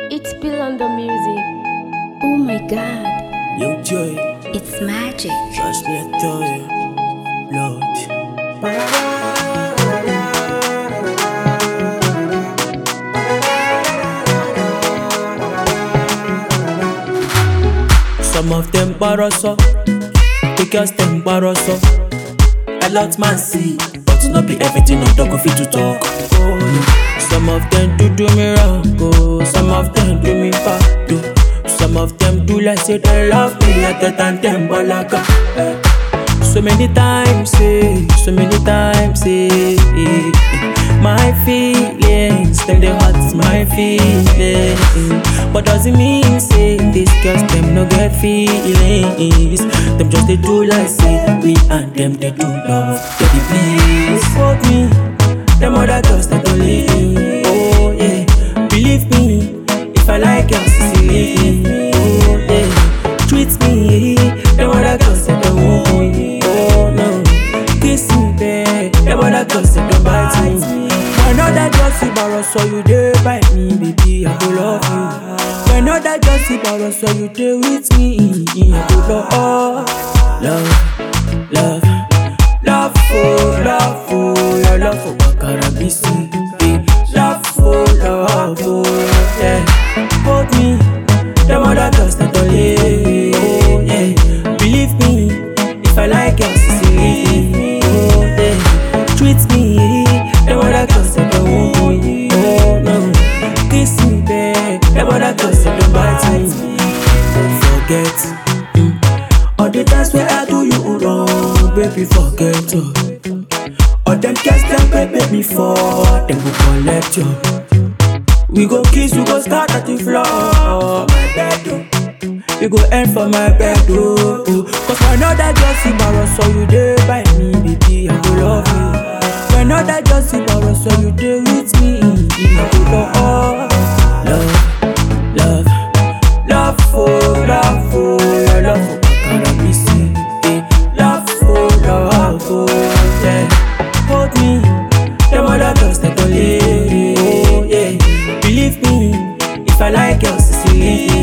It's Bill on the music. Oh my god, Young Joy, it's magic. trust me, I tell you, Lord. Some of them borrow so, because them borrow so. A lot man see, but not be everything on dog fit to talk. Oh, no. Some of them do me wrong, oh. Some of them do me bad, oh. Some of them do like say they love me, I get and them balaga. So many times, so many times, my feelings, them they hurt my feelings. But doesn't mean say these girls them no get feelings. Them just they do like say me and them they do love. Baby please hold me. Them other girls that don't leave me. Oh yeah, believe me. If I like girls, see me. Oh yeah, treat me. Them other girls that don't want me. Oh no, kiss me babe. Them other girls that don't bite me. Another just see borrow so you dey bite me, baby. I go love you. Another just see borrow so you dey with me. I go love, love for your love for Makarabisi. Love for, yeah. Hold me, them other girls that don't leave. Oh yeah, believe me. If I like girls, see me. Oh yeah, treat me. Them other girls that don't want me. Oh no, kiss me, babe. Them other girls that don't bite me. Don't forget all the times where I do you wrong, baby. Forget all them girls that baby me for, them go collect you. We go kiss, we go start at the floor. My bed, oh. We go end for my bed, oh. Cause another just see borrow, so you dey by me, baby. I go love you. Another just see borrow, so you dey with me. I go love for your love for Makarabisi. Love for, yeah. Hold me, them other girls that don't leave. Oh yeah, believe me. If I like girls, see me.